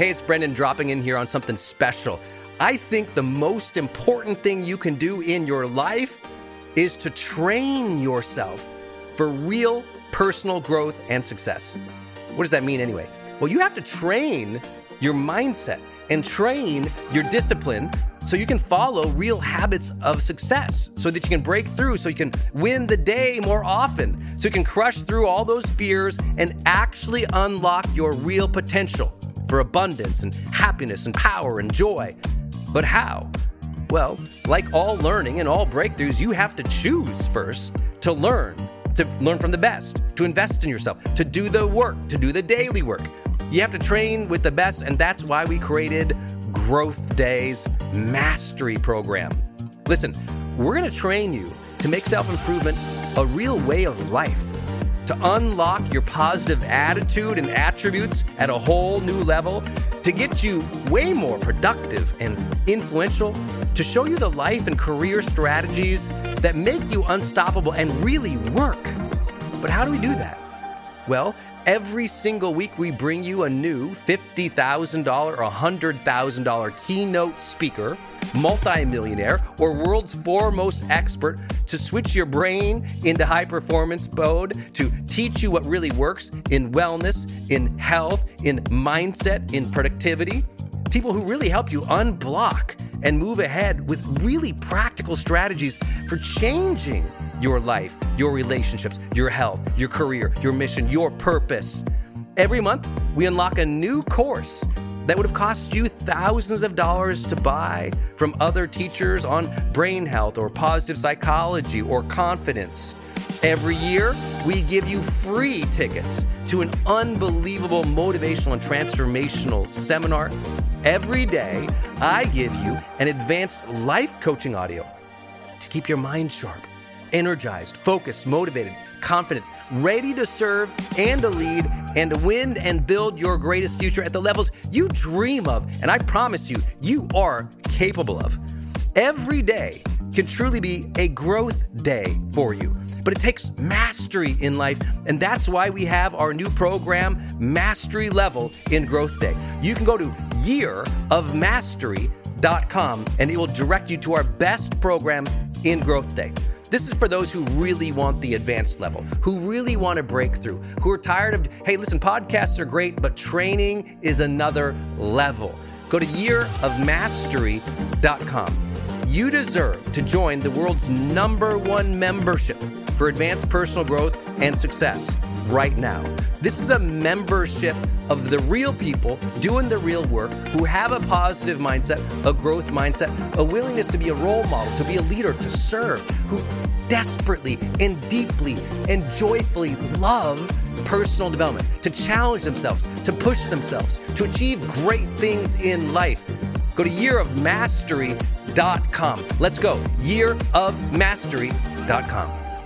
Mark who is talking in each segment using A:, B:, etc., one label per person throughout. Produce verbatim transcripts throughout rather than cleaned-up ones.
A: Hey, it's Brendan dropping in here on something special. I think the most important thing you can do in your life is to train yourself for real personal growth and success. What does that mean anyway? Well, you have to train your mindset and train your discipline so you can follow real habits of success, so that you can break through, so you can win the day more often, so you can crush through all those fears and actually unlock your real potential for abundance and happiness and power and joy. But how? Well, like all learning and all breakthroughs, you have to choose first to learn, to learn from the best, to invest in yourself, to do the work, to do the daily work. You have to train with the best, and that's why we created Growth Day's Mastery Program. Listen, we're going to train you to make self-improvement a real way of life, to unlock your positive attitude and attributes at a whole new level, to get you way more productive and influential, to show you the life and career strategies that make you unstoppable and really work. But how do we do that? Well, every single week we bring you a new fifty thousand dollars or one hundred thousand dollars keynote speaker, multimillionaire, or world's foremost expert to switch your brain into high performance mode, to teach you what really works in wellness, in health, in mindset, in productivity. People who really help you unblock and move ahead with really practical strategies for changing your life, your relationships, your health, your career, your mission, your purpose. Every month, we unlock a new course that would have cost you thousands of dollars to buy from other teachers on brain health or positive psychology or confidence. Every year, we give you free tickets to an unbelievable motivational and transformational seminar. Every day, I give you an advanced life coaching audio to keep your mind sharp, energized, focused, motivated, confident, ready to serve and to lead and to win and build your greatest future at the levels you dream of. And I promise you, you are capable of. Every day can truly be a growth day for you. But it takes mastery in life, and that's why we have our new program, Mastery Level in Growth Day. You can go to year of mastery dot com, and it will direct you to our best program in Growth Day. This is for those who really want the advanced level, who really want to break through, who are tired of, hey, listen, podcasts are great, but training is another level. Go to year of mastery dot com. You deserve to join the world's number one membership for advanced personal growth and success right now. This is a membership of the real people doing the real work, who have a positive mindset, a growth mindset, a willingness to be a role model, to be a leader, to serve, who desperately and deeply and joyfully love personal development, to challenge themselves, to push themselves, to achieve great things in life. Go to year of mastery dot com. Let's go. year of mastery dot com.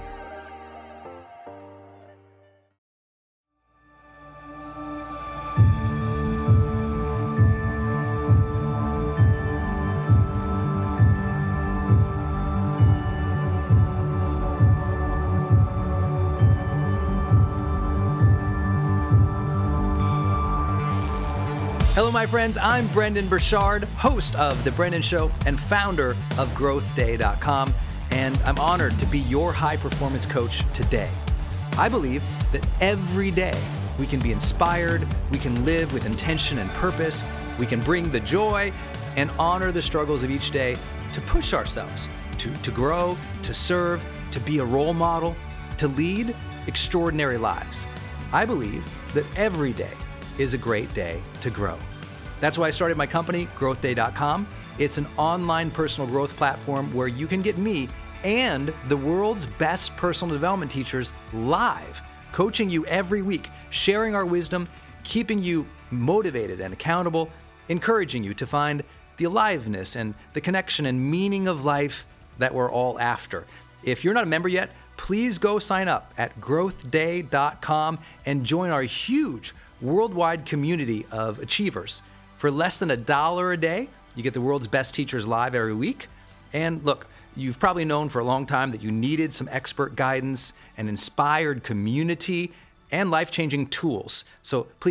B: Hello, my friends. I'm Brendan Burchard, host of The Brendan Show and founder of growth day dot com, and I'm honored to be your high-performance coach today. I believe that every day we can be inspired, we can live with intention and purpose, we can bring the joy and honor the struggles of each day to push ourselves, to, to grow, to serve, to be a role model, to lead extraordinary lives. I believe that every day is a great day to grow. That's why I started my company, growth day dot com. It's an online personal growth platform where you can get me and the world's best personal development teachers live, coaching you every week, sharing our wisdom, keeping you motivated and accountable, encouraging you to find the aliveness and the connection and meaning of life that we're all after. If you're not a member yet, please go sign up at growth day dot com and join our huge worldwide community of achievers. For less than a dollar a day, you get the world's best teachers live every week. And look, you've probably known for a long time that you needed some expert guidance, an inspired community, and life-changing tools. So please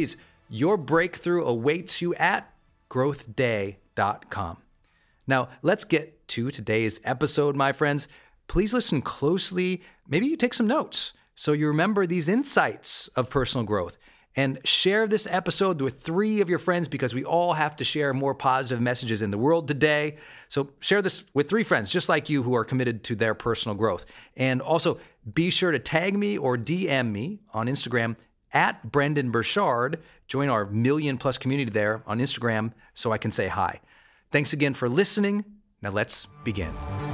B: Your breakthrough awaits you at growth day dot com. Now, let's get to today's episode, my friends. Please listen closely. Maybe you take some notes so you remember these insights of personal growth. And share this episode with three of your friends, because we all have to share more positive messages in the world today. So share this with three friends just like you who are committed to their personal growth. And also be sure to tag me or D M me on Instagram at Brendon Burchard. Join our million plus community there on Instagram so I can say hi. Thanks again for listening. Now let's begin.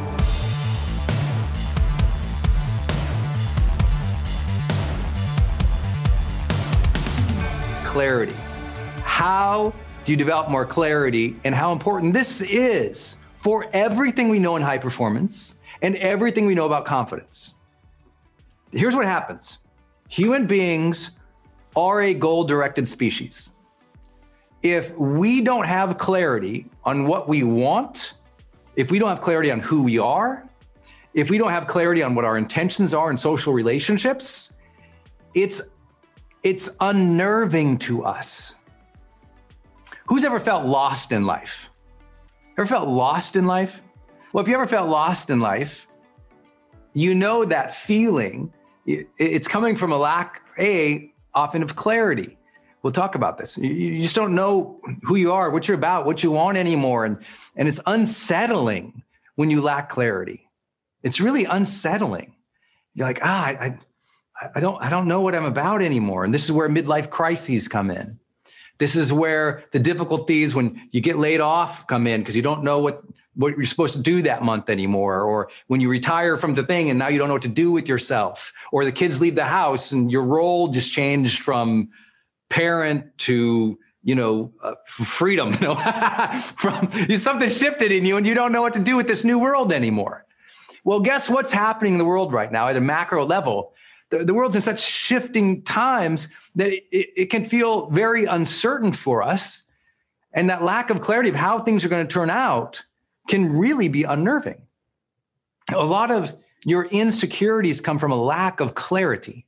B: Clarity. How do you develop more clarity, and how important this is for everything we know in high performance and everything we know about confidence? Here's what happens. Human beings are a goal-directed species. If we don't have clarity on what we want, if we don't have clarity on who we are, if we don't have clarity on what our intentions are in social relationships, it's It's unnerving to us. Who's ever felt lost in life? Ever felt lost in life? Well, if you ever felt lost in life, you know that feeling. It's coming from a lack, A, often of clarity. We'll talk about this. You just don't know who you are, what you're about, what you want anymore. And, and it's unsettling when you lack clarity. It's really unsettling. You're like, ah, I, I I don't, I don't know what I'm about anymore. And this is where midlife crises come in. This is where the difficulties when you get laid off come in, because you don't know what, what you're supposed to do that month anymore. Or when you retire from the thing and now you don't know what to do with yourself, or the kids leave the house and your role just changed from parent to, you know, uh, freedom, you know, from something shifted in you and you don't know what to do with this new world anymore. Well, guess what's happening in the world right now at a macro level? The, the world's in such shifting times that it, it can feel very uncertain for us. And that lack of clarity of how things are going to turn out can really be unnerving. A lot of your insecurities come from a lack of clarity.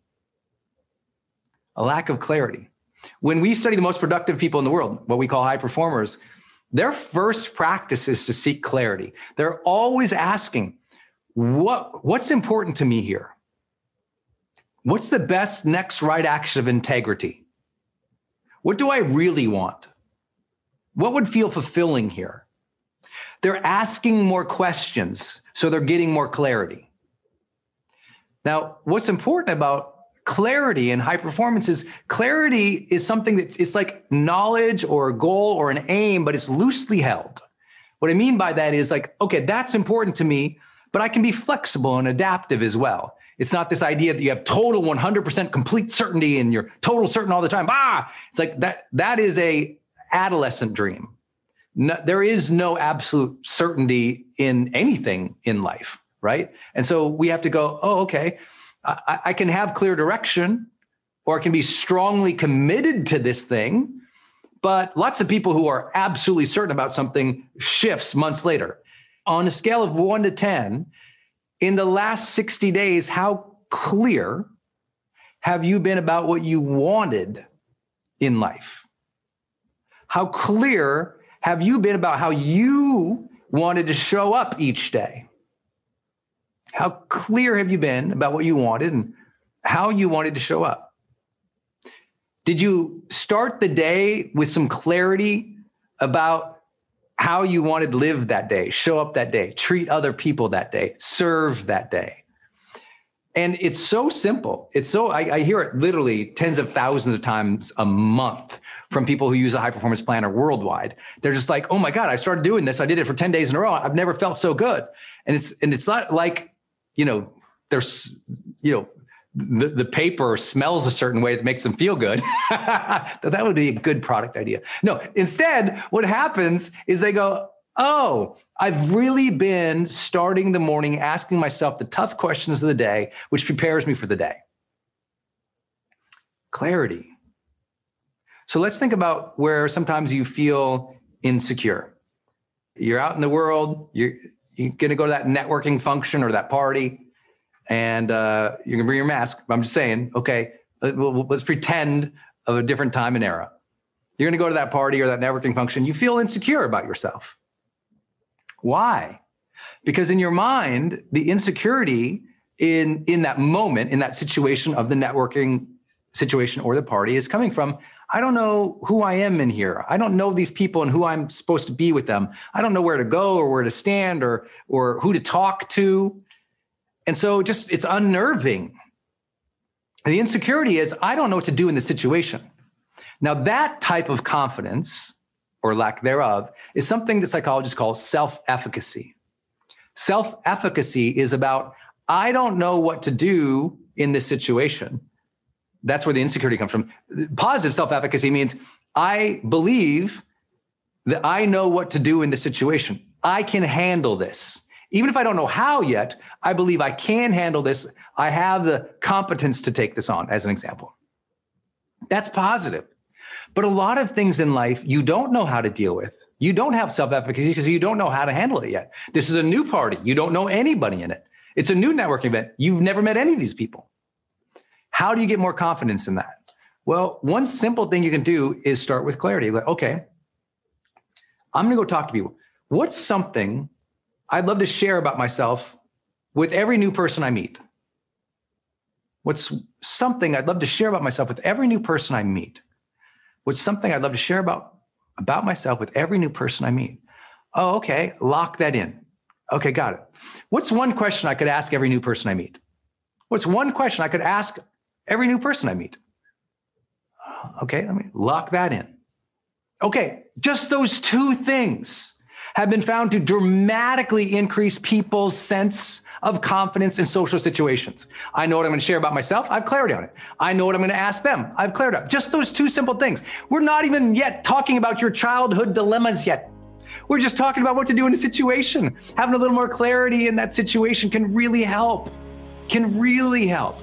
B: A lack of clarity. When we study the most productive people in the world, what we call high performers, their first practice is to seek clarity. They're always asking, what, what's important to me here? What's the best next right action of integrity? What do I really want? What would feel fulfilling here? They're asking more questions, so they're getting more clarity. Now, what's important about clarity and high performance is clarity is something that's it's like knowledge or a goal or an aim, but it's loosely held. What I mean by that is like, okay, that's important to me, but I can be flexible and adaptive as well. It's not this idea that you have total one hundred percent complete certainty and you're total certain all the time. Ah, it's like that. That is a adolescent dream. No, there is no absolute certainty in anything in life, right? And so we have to go, oh, okay, I, I can have clear direction, or I can be strongly committed to this thing. But lots of people who are absolutely certain about something shifts months later. On a scale of one to ten, in the last sixty days, how clear have you been about what you wanted in life? How clear have you been about how you wanted to show up each day? How clear have you been about what you wanted and how you wanted to show up? Did you start the day with some clarity about how you wanted to live that day, show up that day, treat other people that day, serve that day? And it's so simple. It's so, I, I hear it literally tens of thousands of times a month from people who use a high performance planner worldwide. They're just like, oh my God, I started doing this. I did it for ten days in a row. I've never felt so good. And it's, and it's not like, you know, there's, you know, the, the paper smells a certain way that makes them feel good. That would be a good product idea. No, instead, what happens is they go, oh, I've really been starting the morning asking myself the tough questions of the day, which prepares me for the day. Clarity. So let's think about where sometimes you feel insecure. You're out in the world, you're, you're going to go to that networking function or that party, and uh, you're going to bring your mask. I'm just saying, okay, let's pretend of a different time and era. You're going to go to that party or that networking function. You feel insecure about yourself. Why? Because in your mind, the insecurity in, in that moment, in that situation of the networking situation or the party is coming from, I don't know who I am in here. I don't know these people and who I'm supposed to be with them. I don't know where to go or where to stand or, or who to talk to. And so just, it's unnerving. The insecurity is, I don't know what to do in this situation. Now, that type of confidence, or lack thereof, is something that psychologists call self-efficacy. Self-efficacy is about, I don't know what to do in this situation. That's where the insecurity comes from. Positive self-efficacy means I believe that I know what to do in this situation. I can handle this. Even if I don't know how yet, I believe I can handle this. I have the competence to take this on, as an example. That's positive. But a lot of things in life you don't know how to deal with. You don't have self-efficacy because you don't know how to handle it yet. This is a new party. You don't know anybody in it. It's a new networking event. You've never met any of these people. How do you get more confidence in that? Well, one simple thing you can do is start with clarity. Like, okay, I'm going to go talk to people. What's something I'd love to share about myself with every new person I meet? What's something I'd love to share about myself with every new person I meet? What's something I'd love to share about, about myself with every new person I meet? Oh, okay, lock that in. Okay, got it. What's one question I could ask every new person I meet? What's one question I could ask every new person I meet? Okay, let me lock that in. Okay, just those two things have been found to dramatically increase people's sense of confidence in social situations. I know what I'm going to share about myself. I have clarity on it. I know what I'm going to ask them. I have clarity on it. Just those two simple things. We're not even yet talking about your childhood dilemmas yet. We're just talking about what to do in a situation. Having a little more clarity in that situation can really help. Can really help.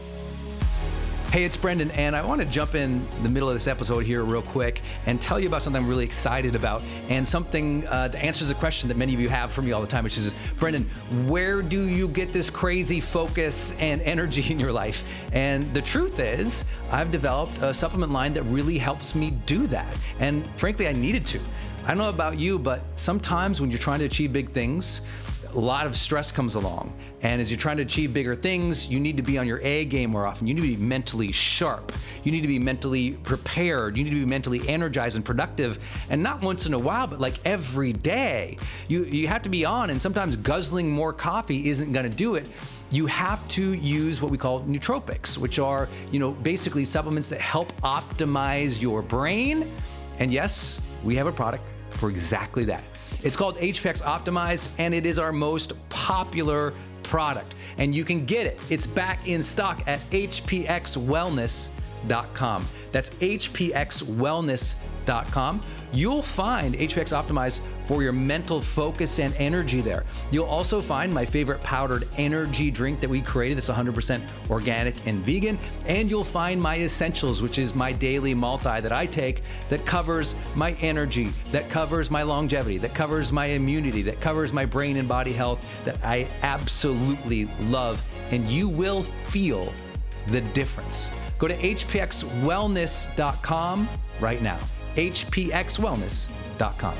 A: Hey, it's Brendan, and I want to jump in the middle of this episode here real quick and tell you about something I'm really excited about, and something uh, that answers a question that many of you have for me all the time, which is, Brendan, where do you get this crazy focus and energy in your life? And the truth is, I've developed a supplement line that really helps me do that. And frankly, I needed to. I don't know about you, but sometimes when you're trying to achieve big things, a lot of stress comes along. And as you're trying to achieve bigger things, you need to be on your A game more often. You need to be mentally sharp. You need to be mentally prepared. You need to be mentally energized and productive. And not once in a while, but like every day. You, you have to be on, and sometimes guzzling more coffee isn't gonna do it. You have to use what we call nootropics, which are, you know, basically supplements that help optimize your brain. And yes, we have a product for exactly that. It's called H P X Optimize, and it is our most popular product. And you can get it. It's back in stock at H P X wellness dot com. That's H P X wellness dot com. You'll find H P X Optimize for your mental focus and energy there. You'll also find my favorite powdered energy drink that we created that's one hundred percent organic and vegan. And you'll find my essentials, which is my daily multi that I take that covers my energy, that covers my longevity, that covers my immunity, that covers my brain and body health, that I absolutely love. And you will feel the difference. Go to H P X wellness dot com right now. H P X wellness dot com.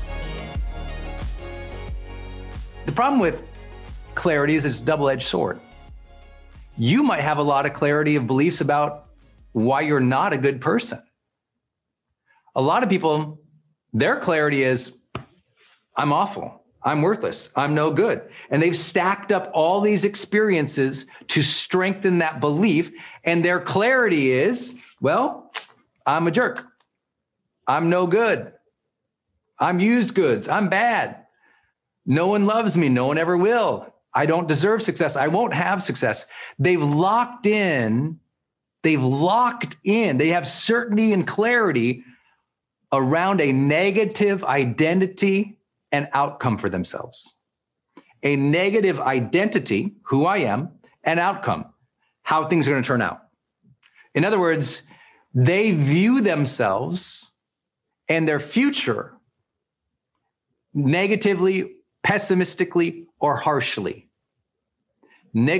B: The problem with clarity is it's a double-edged sword. You might have a lot of clarity of beliefs about why you're not a good person. A lot of people, their clarity is, I'm awful, I'm worthless, I'm no good. And they've stacked up all these experiences to strengthen that belief. And their clarity is, well, I'm a jerk. I'm no good. I'm used goods. I'm bad. No one loves me. No one ever will. I don't deserve success. I won't have success. They've locked in. They've locked in. They have certainty and clarity around a negative identity and outcome for themselves. A negative identity, who I am, and outcome, how things are going to turn out. In other words, they view themselves and their future negatively, pessimistically, or harshly.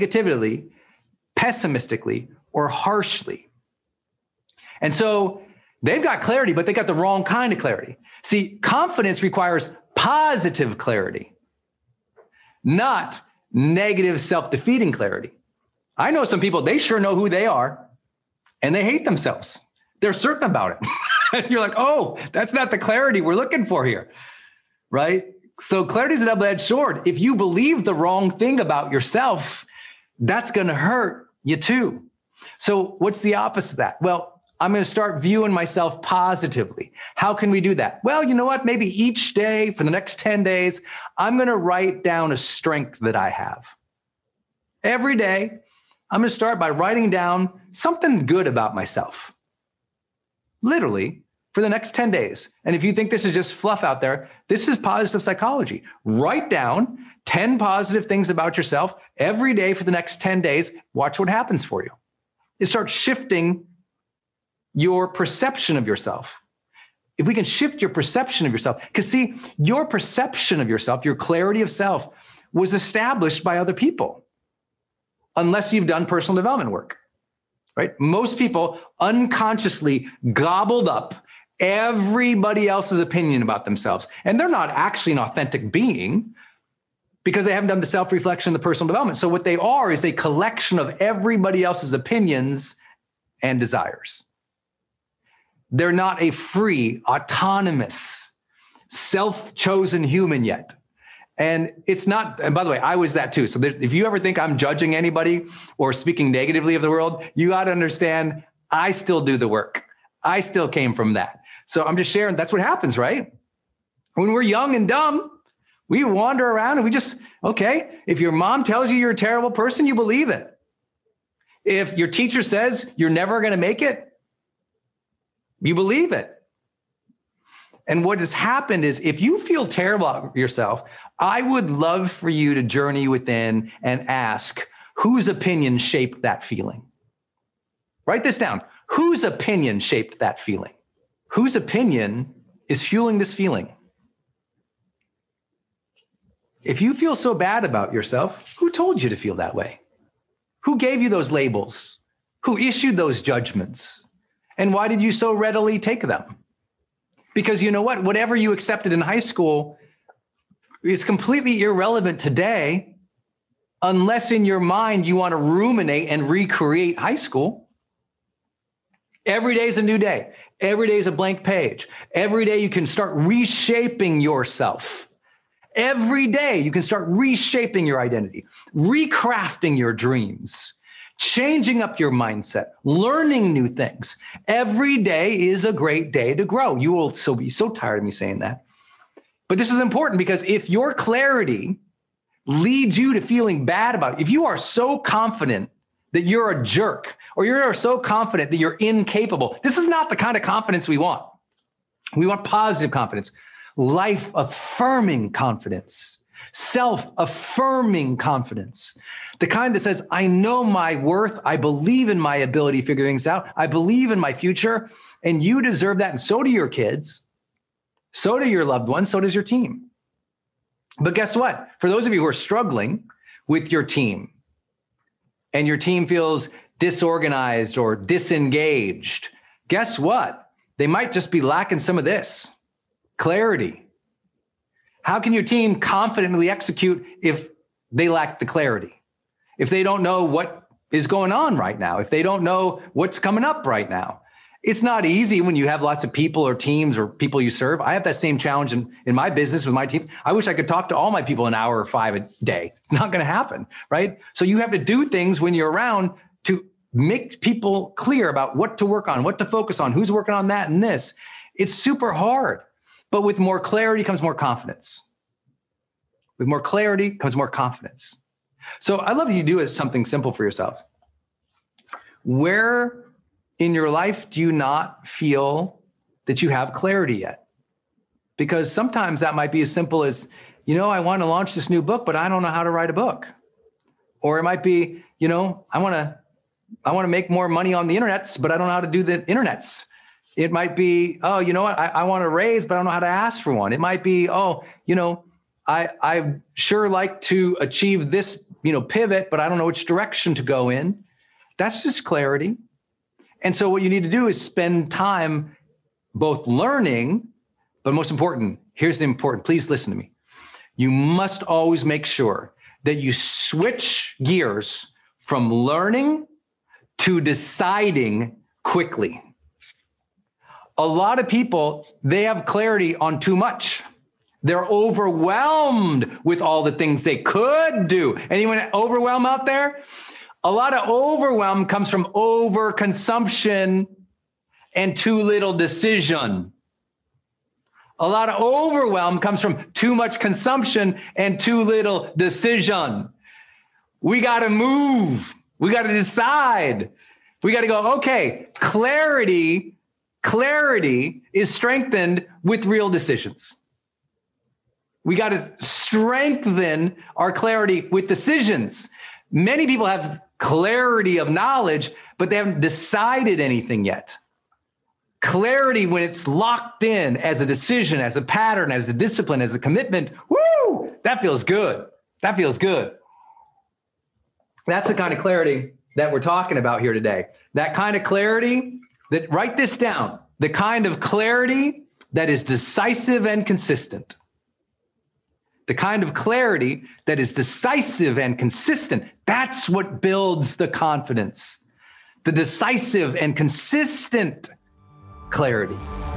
B: Negatively, pessimistically, or harshly. And so They've got clarity, but they got the wrong kind of clarity. See, confidence requires positive clarity, not negative self-defeating clarity. I know some people, they sure know who they are and they hate themselves. They're certain about it. And you're like, oh, that's not the clarity we're looking for here, right? So clarity is a double-edged sword. If you believe the wrong thing about yourself, that's going to hurt you too. So what's the opposite of that? Well, I'm going to start viewing myself positively. How can we do that? Well, you know what? Maybe each day for the next ten days, I'm going to write down a strength that I have. Every day, I'm going to start by writing down something good about myself. Literally, for the next ten days. And if you think this is just fluff out there, this is positive psychology. Write down ten positive things about yourself every day for the next ten days. Watch what happens for you. It starts shifting your perception of yourself. If we can shift your perception of yourself, because see, your perception of yourself, your clarity of self was established by other people, unless you've done personal development work, right? Most people unconsciously gobbled up everybody else's opinion about themselves. And they're not actually an authentic being because they haven't done the self-reflection, the personal development. So what they are is a collection of everybody else's opinions and desires. They're not a free, autonomous, self-chosen human yet. And it's not, and by the way, I was that too. So there, if you ever think I'm judging anybody or speaking negatively of the world, you got to understand, I still do the work. I still came from that. So I'm just sharing, that's what happens, right? When we're young and dumb, we wander around and we just, okay, if your mom tells you you're a terrible person, you believe it. If your teacher says you're never going to make it, you believe it. And what has happened is if you feel terrible about yourself, I would love for you to journey within and ask, whose opinion shaped that feeling? Write this down. Whose opinion shaped that feeling? Whose opinion is fueling this feeling? If you feel so bad about yourself, who told you to feel that way? Who gave you those labels? Who issued those judgments? And why did you so readily take them? Because you know what? Whatever you accepted in high school is completely irrelevant today, unless in your mind you want to ruminate and recreate high school. Every day is a new day. Every day is a blank page. Every day you can start reshaping yourself. Every day you can start reshaping your identity, recrafting your dreams, changing up your mindset, learning new things. Every day is a great day to grow. You will so be so tired of me saying that. But this is important because if your clarity leads you to feeling bad about it, if you are so confident that you're a jerk, or you're so confident that you're incapable, this is not the kind of confidence we want. We want positive confidence, life-affirming confidence, self-affirming confidence, the kind that says, I know my worth, I believe in my ability to figure things out, I believe in my future, and you deserve that, and so do your kids, so do your loved ones, so does your team. But guess what? For those of you who are struggling with your team, and your team feels disorganized or disengaged, guess what? They might just be lacking some of this, clarity. How can your team confidently execute if they lack the clarity? If they don't know what is going on right now, if they don't know what's coming up right now? It's not easy when you have lots of people or teams or people you serve. I have that same challenge in, in my business with my team. I wish I could talk to all my people an hour or five a day. It's not going to happen, right? So you have to do things when you're around to make people clear about what to work on, what to focus on, who's working on that and this. It's super hard, but with more clarity comes more confidence. With more clarity comes more confidence. So I'd love you to do something simple for yourself. Where in your life do you not feel that you have clarity yet? Because sometimes that might be as simple as, you know, I want to launch this new book, but I don't know how to write a book. Or it might be, you know, I want to, I want to make more money on the internets, but I don't know how to do the internets. It might be, oh, you know what? I, I want to raise, but I don't know how to ask for one. It might be, oh, you know, I, I sure like to achieve this, you know, pivot, but I don't know which direction to go in. That's just clarity. And so what you need to do is spend time both learning, but most important, here's the important, please listen to me. You must always make sure that you switch gears from learning to deciding quickly. A lot of people, they have clarity on too much. They're overwhelmed with all the things they could do. Anyone overwhelmed out there? A lot of overwhelm comes from overconsumption and too little decision. A lot of overwhelm comes from too much consumption and too little decision. We got to move. We got to decide. We got to go, okay, clarity, clarity is strengthened with real decisions. We got to strengthen our clarity with decisions. Many people have clarity of knowledge, but they haven't decided anything yet. Clarity, when it's locked in as a decision, as a pattern, as a discipline, as a commitment, woo, that feels good. That feels good. That's the kind of clarity that we're talking about here today. That kind of clarity, that write this down, the kind of clarity that is decisive and consistent. The kind of clarity that is decisive and consistent. That's what builds the confidence. The decisive and consistent clarity.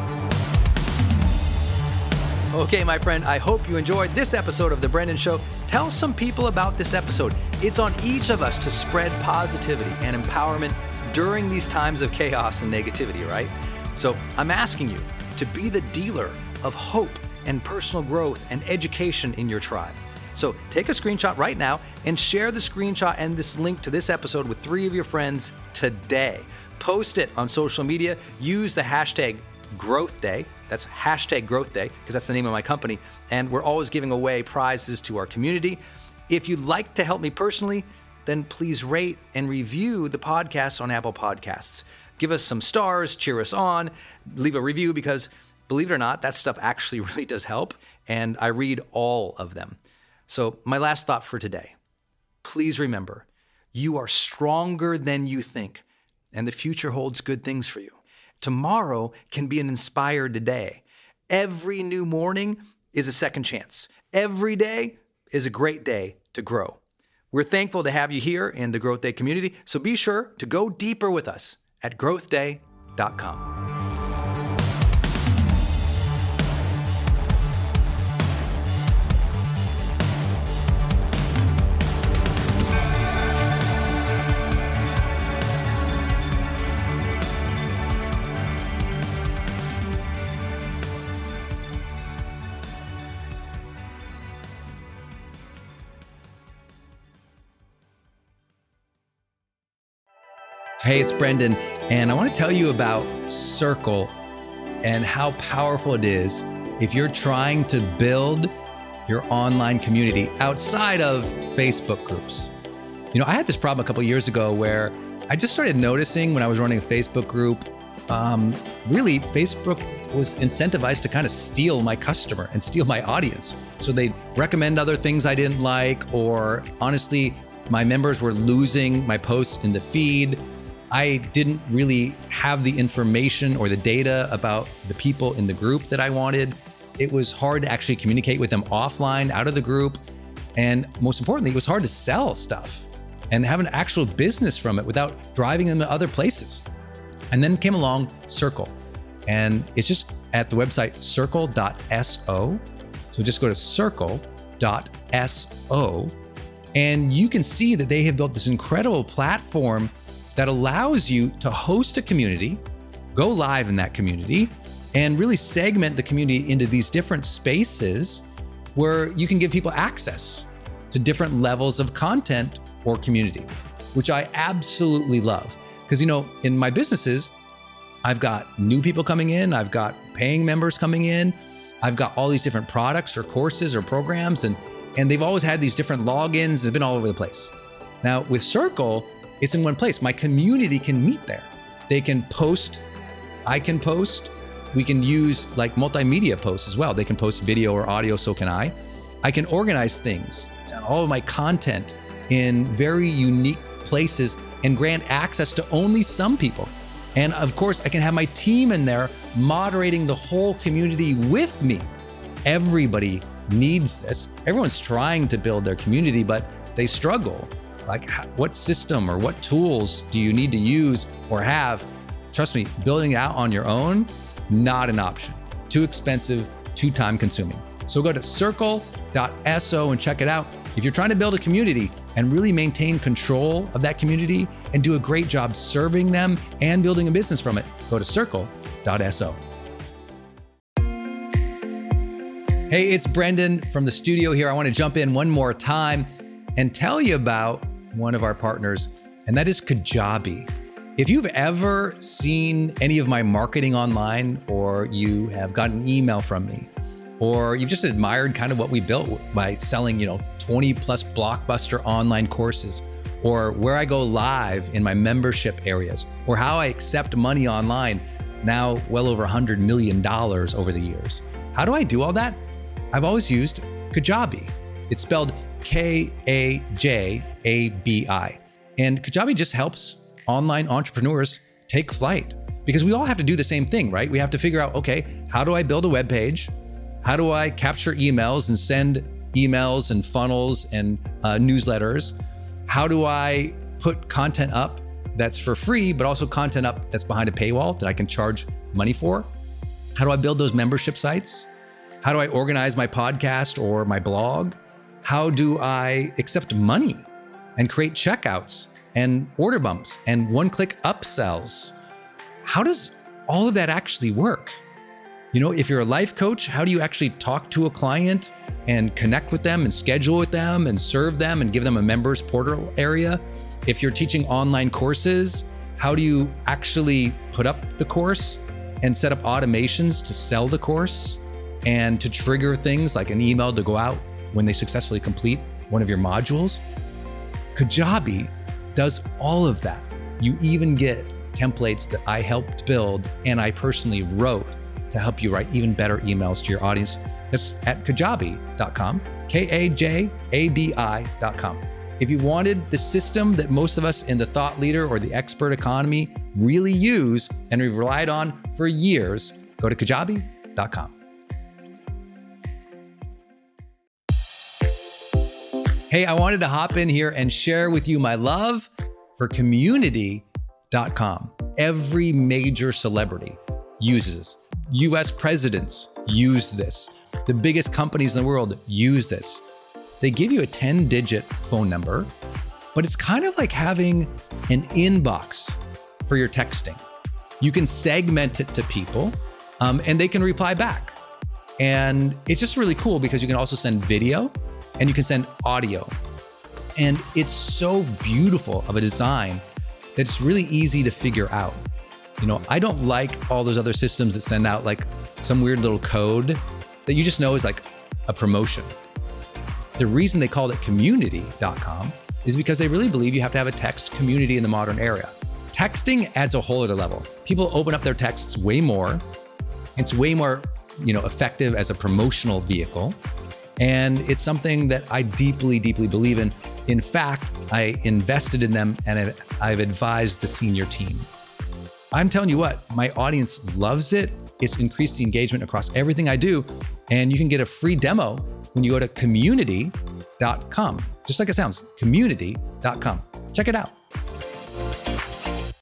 A: Okay, my friend, I hope you enjoyed this episode of The Brendon Show. Tell some people about this episode. It's on each of us to spread positivity and empowerment during these times of chaos and negativity, right? So I'm asking you to be the dealer of hope and personal growth and education in your tribe. So take a screenshot right now and share the screenshot and this link to this episode with three of your friends today. Post it on social media. Use the hashtag Growth Day. That's hashtag Growth Day because that's the name of my company. And we're always giving away prizes to our community. If you'd like to help me personally, then please rate and review the podcast on Apple Podcasts. Give us some stars, cheer us on, leave a review because believe it or not, that stuff actually really does help. And I read all of them. So my last thought for today, please remember, you are stronger than you think. And the future holds good things for you. Tomorrow can be an inspired day. Every new morning is a second chance. Every day is a great day to grow. We're thankful to have you here in the Growth Day community, so be sure to go deeper with us at growth day dot com. Hey, it's Brendon, and I want to tell you about Circle and how powerful it is if you're trying to build your online community outside of Facebook groups. You know, I had this problem a couple of years ago where I just started noticing when I was running a Facebook group, um, really Facebook was incentivized to kind of steal my customer and steal my audience. So they'd recommend other things I didn't like, or honestly, my members were losing my posts in the feed. I didn't really have the information or the data about the people in the group that I wanted. It was hard to actually communicate with them offline, out of the group. And most importantly, it was hard to sell stuff and have an actual business from it without driving them to other places. And then came along Circle. And it's just at the website circle dot so. So just go to circle dot so. And you can see that they have built this incredible platform that allows you to host a community, go live in that community, and really segment the community into these different spaces where you can give people access to different levels of content or community, which I absolutely love. Because, you know, in my businesses, I've got new people coming in, I've got paying members coming in, I've got all these different products or courses or programs, and, and they've always had these different logins, they've been all over the place. Now with Circle, it's in one place. My community can meet there. They can post, I can post, we can use like multimedia posts as well. They can post video or audio, so can I. I can organize things, all of my content in very unique places and grant access to only some people.
B: And of course, I can have my team in there moderating the whole community with me. Everybody needs this. Everyone's trying to build their community, but they struggle. Like, what system or what tools do you need to use or have? Trust me, building it out on your own, not an option. Too expensive, too time consuming. So go to circle dot so and check it out. If you're trying to build a community and really maintain control of that community and do a great job serving them and building a business from it, go to circle dot so. Hey, it's Brendan from the studio here. I want to jump in one more time and tell you about one of our partners, and that is Kajabi. If you've ever seen any of my marketing online, or you have gotten an email from me, or you've just admired kind of what we built by selling, you know, twenty plus blockbuster online courses, or where I go live in my membership areas, or how I accept money online, now well over one hundred million dollars over the years. How do I do all that? I've always used Kajabi. It's spelled K A J A B I. And Kajabi just helps online entrepreneurs take flight, because we all have to do the same thing, right? We have to figure out, okay, how do I build a web page? How do I capture emails and send emails and funnels and uh, newsletters? How do I put content up that's for free, but also content up that's behind a paywall that I can charge money for? How do I build those membership sites? How do I organize my podcast or my blog? How do I accept money and create checkouts and order bumps and one-click upsells? How does all of that actually work? You know, if you're a life coach, how do you actually talk to a client and connect with them and schedule with them and serve them and give them a members portal area? If you're teaching online courses, how do you actually put up the course and set up automations to sell the course and to trigger things like an email to go out when they successfully complete one of your modules? Kajabi does all of that. You even get templates that I helped build and I personally wrote to help you write even better emails to your audience. That's at kajabi dot com, K A J A B I dot com. If you wanted the system that most of us in the thought leader or the expert economy really use and we've relied on for years, go to kajabi dot com. Hey, I wanted to hop in here and share with you my love for community dot com. Every major celebrity uses this. U S presidents use this. The biggest companies in the world use this. They give you a ten digit phone number, but it's kind of like having an inbox for your texting. You can segment it to people um, and they can reply back. And it's just really cool because you can also send video and you can send audio. And it's so beautiful of a design that it's really easy to figure out. You know, I don't like all those other systems that send out like some weird little code that you just know is like a promotion. The reason they called it community dot com is because they really believe you have to have a text community in the modern era. Texting adds a whole other level. People open up their texts way more. It's way more, you know, effective as a promotional vehicle. And it's something that I deeply, deeply believe in. In fact, I invested in them and I've advised the senior team. I'm telling you what, my audience loves it. It's increased the engagement across everything I do. And you can get a free demo when you go to community dot com. Just like it sounds, community dot com. Check it out.